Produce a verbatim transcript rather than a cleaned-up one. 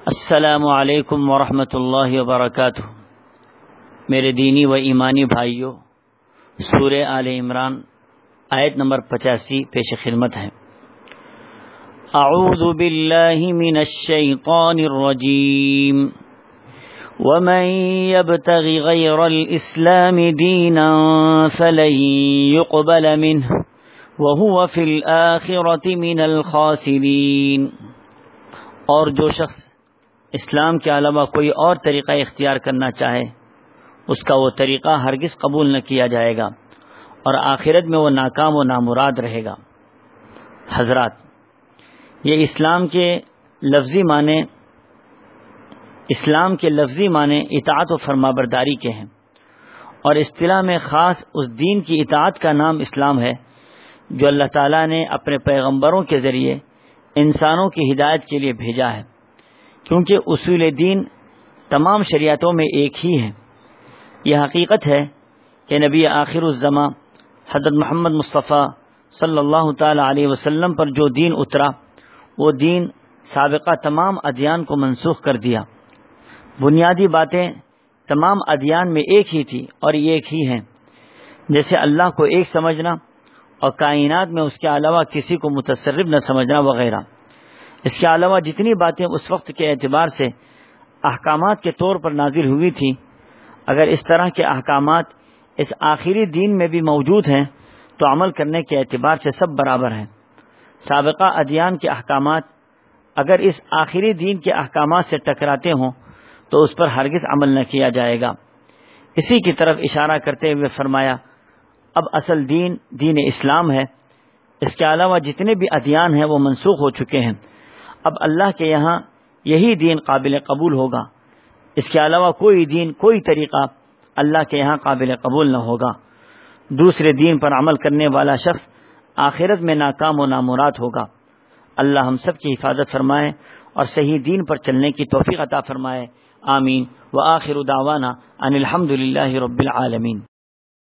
السلام علیکم ورحمۃ اللہ وبرکاتہ۔ میرے دینی و ایمانی بھائیوں، سورہ آل عمران آیت نمبر پچاسی پیش خدمت ہے۔ اعوذ باللہ من الشیطان الرجیم ومن يبتغ غیر الاسلام دینا فلن يقبل منه وهو في الآخرة من الخاسرین۔ اور جو شخص اسلام کے علاوہ کوئی اور طریقہ اختیار کرنا چاہے اس کا وہ طریقہ ہرگز قبول نہ کیا جائے گا اور آخرت میں وہ ناکام و نامراد رہے گا۔ حضرات، یہ اسلام کے لفظی معنی اسلام کے لفظی معنی اطاعت و فرمانبرداری کے ہیں، اور اصطلاح میں خاص اس دین کی اطاعت کا نام اسلام ہے جو اللہ تعالیٰ نے اپنے پیغمبروں کے ذریعے انسانوں کی ہدایت کے لیے بھیجا ہے، کیونکہ اصول دین تمام شریعتوں میں ایک ہی ہے۔ یہ حقیقت ہے کہ نبی آخر الزماں حضرت محمد مصطفیٰ صلی اللہ تعالی علیہ وسلم پر جو دین اترا وہ دین سابقہ تمام ادیان کو منسوخ کر دیا۔ بنیادی باتیں تمام ادیان میں ایک ہی تھی اور یہ ایک ہی ہیں، جیسے اللہ کو ایک سمجھنا اور کائنات میں اس کے علاوہ کسی کو متصرف نہ سمجھنا وغیرہ۔ اس کے علاوہ جتنی باتیں اس وقت کے اعتبار سے احکامات کے طور پر نازل ہوئی تھیں، اگر اس طرح کے احکامات اس آخری دین میں بھی موجود ہیں تو عمل کرنے کے اعتبار سے سب برابر ہیں۔ سابقہ ادیان کے احکامات اگر اس آخری دین کے احکامات سے ٹکراتے ہوں تو اس پر ہرگز عمل نہ کیا جائے گا۔ اسی کی طرف اشارہ کرتے ہوئے فرمایا، اب اصل دین دین اسلام ہے، اس کے علاوہ جتنے بھی ادیان ہیں وہ منسوخ ہو چکے ہیں۔ اب اللہ کے یہاں یہی دین قابل قبول ہوگا، اس کے علاوہ کوئی دین کوئی طریقہ اللہ کے یہاں قابل قبول نہ ہوگا۔ دوسرے دین پر عمل کرنے والا شخص آخرت میں ناکام و نامراد ہوگا۔ اللہ ہم سب کی حفاظت فرمائے اور صحیح دین پر چلنے کی توفیق عطا فرمائے، آمین۔ وآخر دعوانا ان الحمد للہ رب العالمین۔